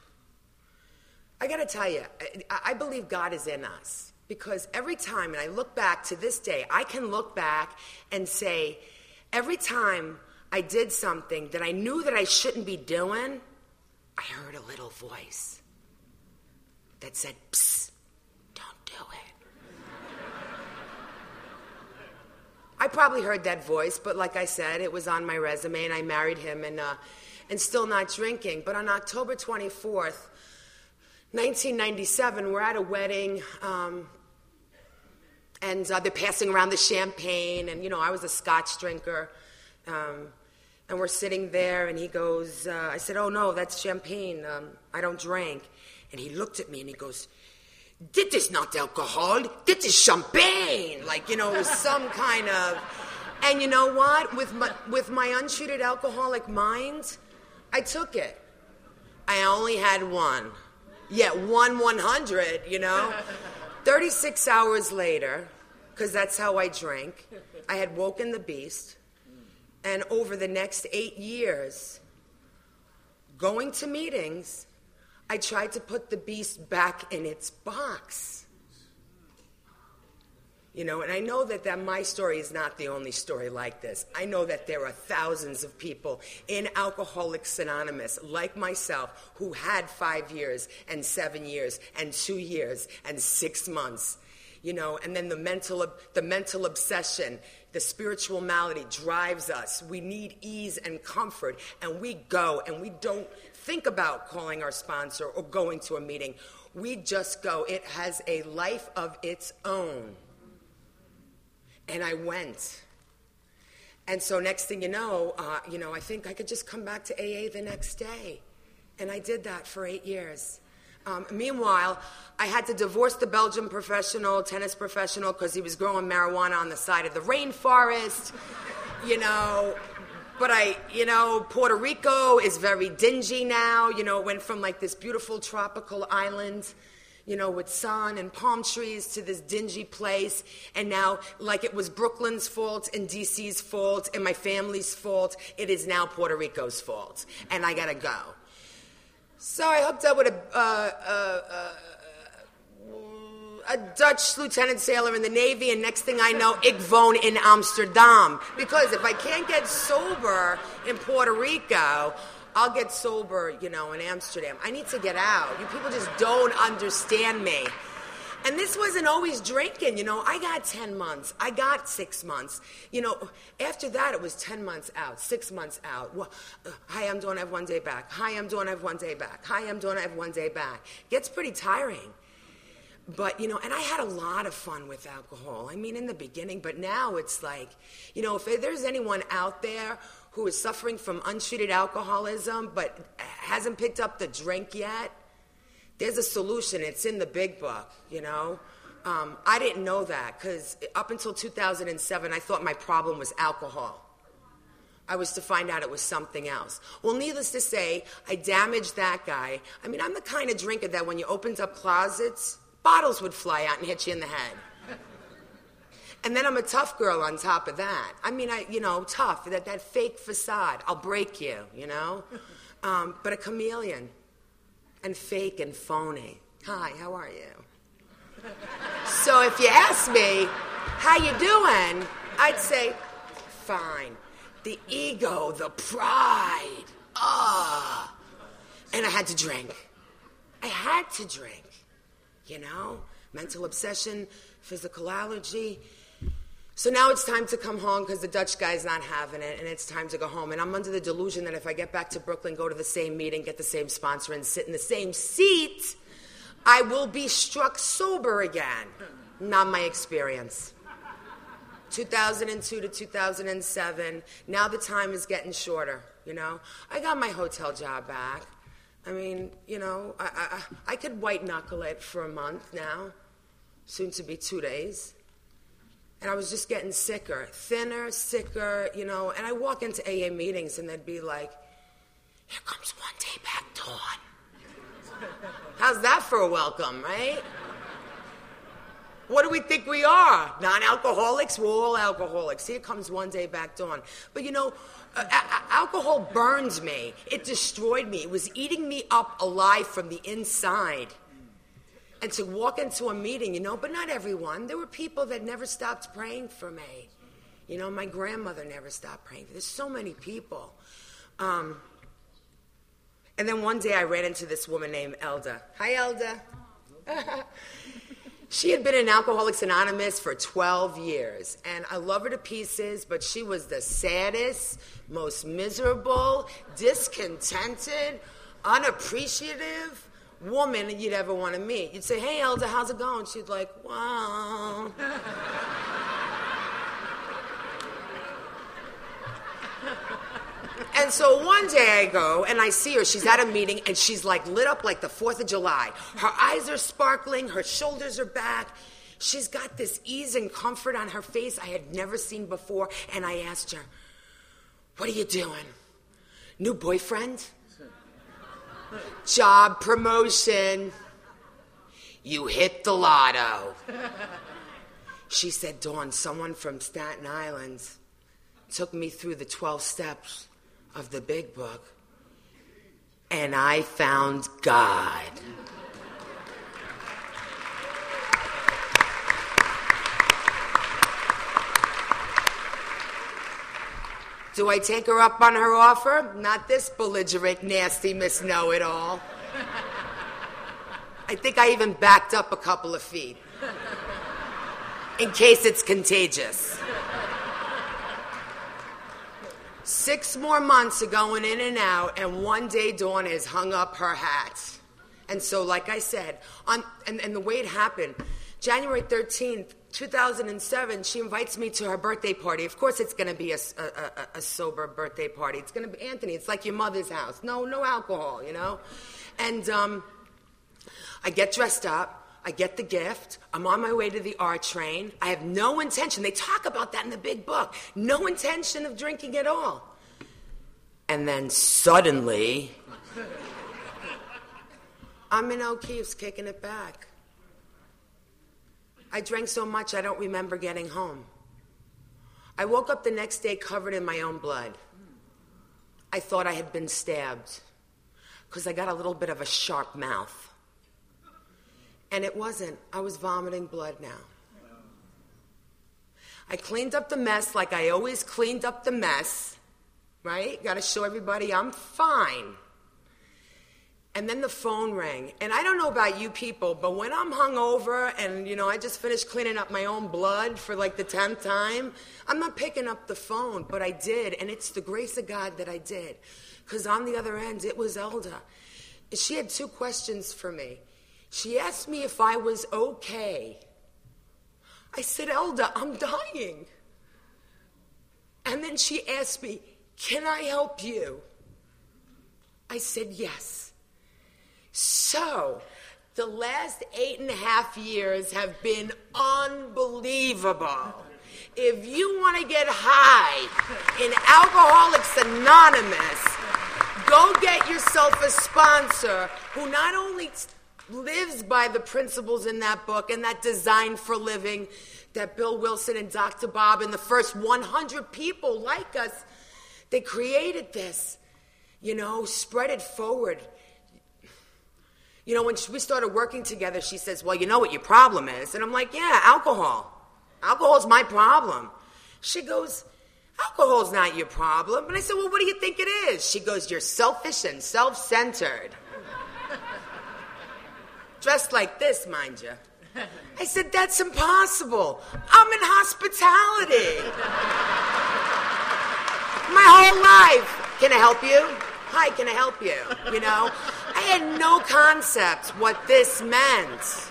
I got to tell you, I, I believe God is in us. Because every time, and I look back to this day, I can look back and say, every time I did something that I knew that I shouldn't be doing, I heard a little voice that said, psst, don't do it. I probably heard that voice, but like I said, it was on my resume, and I married him, and, uh, and still not drinking. But on October twenty-fourth, nineteen ninety-seven, we're at a wedding, um, and uh, they're passing around the champagne, and, you know, I was a scotch drinker, um, and we're sitting there, and he goes, uh, I said, oh, no, that's champagne. Um, I don't drink. And he looked at me, and he goes, this is not alcohol. This is champagne. Like, you know, it was some kind of... And you know what? With my, with my untreated alcoholic mind, I took it. I only had one. Yeah, one one hundred, you know. thirty-six hours later, because that's how I drink, I had woken the beast. And over the next eight years, going to meetings, I tried to put the beast back in its box. You know, and I know that, that my story is not the only story like this. I know that there are thousands of people in Alcoholics Anonymous, like myself, who had five years and seven years and two years and six months. You know, and then the mental, the mental obsession, the spiritual malady drives us. We need ease and comfort, and we go, and we don't think about calling our sponsor or going to a meeting. We just go. It has a life of its own. And I went. And so next thing you know, uh, you know, I think I could just come back to A A the next day. And I did that for eight years. Um, meanwhile, I had to divorce the Belgian professional, tennis professional, because he was growing marijuana on the side of the rainforest, you know. But I, you know, Puerto Rico is very dingy now. You know, it went from like this beautiful tropical island, you know, with sun and palm trees to this dingy place. And now, like it was Brooklyn's fault and D C's fault and my family's fault, it is now Puerto Rico's fault. And I gotta go. So I hooked up with a, uh, uh, uh, a Dutch lieutenant sailor in the Navy, and next thing I know, ik woon in Amsterdam. Because if I can't get sober in Puerto Rico, I'll get sober, you know, in Amsterdam. I need to get out. You people just don't understand me. And this wasn't always drinking, you know. I got ten months. I got six months. You know, after that, it was ten months out, six months out. Well, uh, hi, I'm doing I have one day back. Hi, I'm doing I have one day back. Hi, I'm doing I have one day back. Gets pretty tiring. But, you know, and I had a lot of fun with alcohol. I mean, in the beginning, but now it's like, you know, if there's anyone out there who is suffering from untreated alcoholism but hasn't picked up the drink yet, there's a solution. It's in the big book, you know. Um, I didn't know that because up until two thousand seven, I thought my problem was alcohol. I was to find out it was something else. Well, needless to say, I damaged that guy. I mean, I'm the kind of drinker that when you opened up closets, bottles would fly out and hit you in the head. And then I'm a tough girl on top of that. I mean, I, you know, tough, that, that fake facade. I'll break you, you know. Um, but a chameleon. and fake and phony. Hi, how are you? So if you ask me, how you doing? I'd say, fine. The ego, the pride, ah. And I had to drink. I had to drink, you know? Mental obsession, physical allergy. So now it's time to come home because the Dutch guy's not having it, and it's time to go home. And I'm under the delusion that if I get back to Brooklyn, go to the same meeting, get the same sponsor, and sit in the same seat, I will be struck sober again. Not my experience. two thousand two to two thousand seven, now the time is getting shorter, you know? I got my hotel job back. I mean, you know, I, I, I could white-knuckle it for a month now, soon to be two days. And I was just getting sicker, thinner, sicker, you know, and I walk into A A meetings and they'd be like, here comes one day back dawn. How's that for a welcome, right? What do we think we are? Non-alcoholics? We're all alcoholics. Here comes one day back dawn. But you know, uh, a- alcohol burned me. It destroyed me. It was eating me up alive from the inside. And to walk into a meeting, you know, but not everyone. There were people that never stopped praying for me. You know, my grandmother never stopped praying for me. There's so many people. Um, and then one day I ran into this woman named Elda. Hi, Elda. She had been in Alcoholics Anonymous for twelve years, and I love her to pieces, but she was the saddest, most miserable, discontented, unappreciative woman you'd ever want to meet. You'd say, hey, Elda, how's it going? She'd like, wow. And so one day I go and I see her. She's at a meeting and she's like lit up like the fourth of July. Her eyes are sparkling. Her shoulders are back. She's got this ease and comfort on her face I had never seen before. And I asked her, what are you doing? New boyfriend? Job promotion? You hit the lotto. She said, Dawn, someone from Staten Island took me through the twelve steps of the big book, and I found God. Do I take her up on her offer? Not this belligerent, nasty Miss Know-It-All. I think I even backed up a couple of feet, in case it's contagious. Six more months of going in and out, and one day Dawn has hung up her hat. And so, like I said, on and, and the way it happened, January thirteenth, two thousand seven, she invites me to her birthday party. Of course it's going to be a, a, a, a sober birthday party. It's going to be, Anthony, it's like your mother's house. No, no alcohol, you know? And um, I get dressed up. I get the gift. I'm on my way to the R train. I have no intention. They talk about that in the big book. No intention of drinking at all. And then suddenly, I'm in O'Keefe's kicking it back. I drank so much I don't remember getting home. I woke up the next day covered in my own blood. I thought I had been stabbed because I got a little bit of a sharp mouth. And it wasn't. I was vomiting blood now. I cleaned up the mess like I always cleaned up the mess, right? Got to show everybody I'm fine. And then the phone rang. And I don't know about you people, but when I'm hungover and, you know, I just finished cleaning up my own blood for like the tenth time, I'm not picking up the phone, but I did. And it's the grace of God that I did. Because on the other end, it was Elda. She had two questions for me. She asked me if I was okay. I said, Elda, I'm dying. And then she asked me, can I help you? I said, yes. So, the last eight and a half years have been unbelievable. If you want to get high in Alcoholics Anonymous, go get yourself a sponsor who not only lives by the principles in that book and that Design for Living that Bill Wilson and Doctor Bob and the first one hundred people like us, they created this, you know, spread it forward. You know, when we started working together, she says, well, you know what your problem is? And I'm like, yeah, alcohol. Alcohol's my problem. She goes, alcohol's not your problem. And I said, well, what do you think it is? She goes, you're selfish and self-centered. Dressed like this, mind you. I said, that's impossible. I'm in hospitality. My whole life. Can I help you? Hi, can I help you? You know? I had no concept what this meant.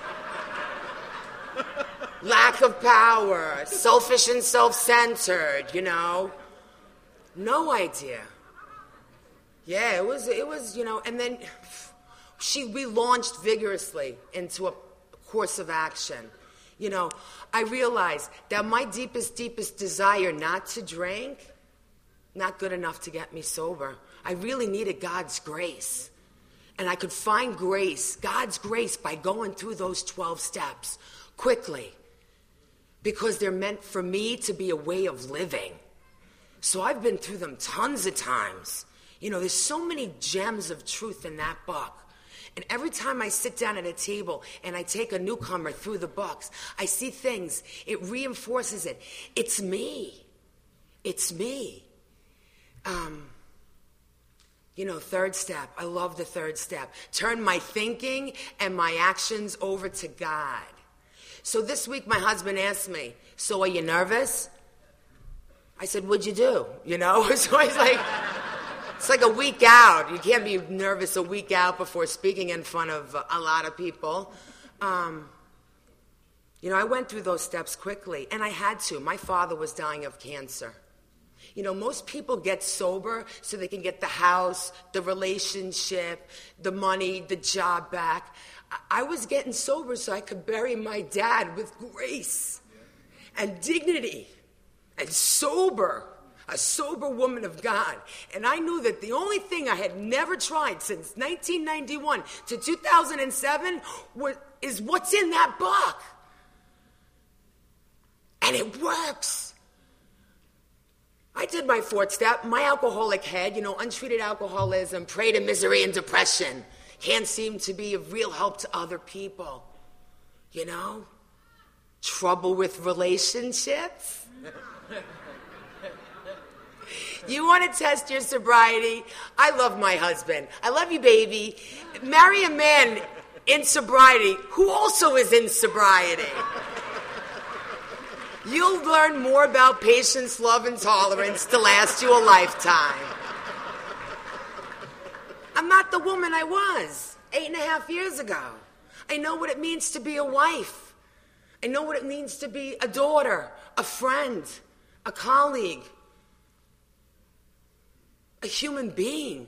Lack of power, selfish and self-centered, you know? No idea. Yeah, it was, it was, you know, and then she, we launched vigorously into a course of action. You know, I realized that my deepest, deepest desire not to drink, not good enough to get me sober. I really needed God's grace. And I could find grace, God's grace, by going through those twelve steps quickly. Because they're meant for me to be a way of living. So I've been through them tons of times. You know, there's so many gems of truth in that book. And every time I sit down at a table and I take a newcomer through the books, I see things. It reinforces it. It's me. It's me. Um, you know, third step. I love the third step. Turn my thinking and my actions over to God. So this week my husband asked me, so are you nervous? I said, what'd you do? You know? So he's like... It's like a week out. You can't be nervous a week out before speaking in front of a lot of people. Um, you know, I went through those steps quickly, and I had to. My father was dying of cancer. You know, most people get sober so they can get the house, the relationship, the money, the job back. I was getting sober so I could bury my dad with grace and dignity and sober. A sober woman of God. And I knew that the only thing I had never tried since nineteen ninety-one to two thousand seven was, is what's in that book. And it works. I did my fourth step, my alcoholic head, you know, untreated alcoholism, prey to misery and depression. Can't seem to be of real help to other people. You know? Trouble with relationships. You want to test your sobriety? I love my husband. I love you, baby. Marry a man in sobriety who also is in sobriety. You'll learn more about patience, love, and tolerance to last you a lifetime. I'm not the woman I was eight and a half years ago. I know what it means to be a wife. I know what it means to be a daughter, a friend, a colleague. A human being.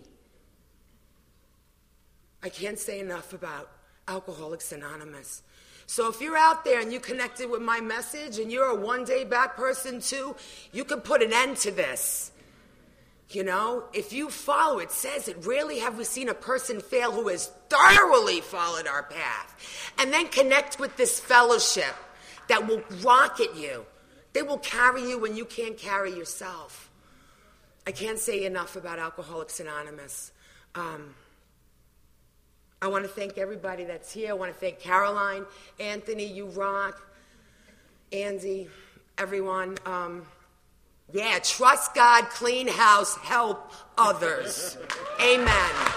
I can't say enough about Alcoholics Anonymous. So if you're out there and you connected with my message and you're a one-day back person too, you can put an end to this. You know, if you follow, it says it, rarely have we seen a person fail who has thoroughly followed our path. And then connect with this fellowship that will rocket you. They will carry you when you can't carry yourself. I can't say enough about Alcoholics Anonymous. Um, I want to thank everybody that's here. I want to thank Caroline, Anthony, you rock, Andy, everyone. Um, yeah, trust God, clean house, help others. Amen.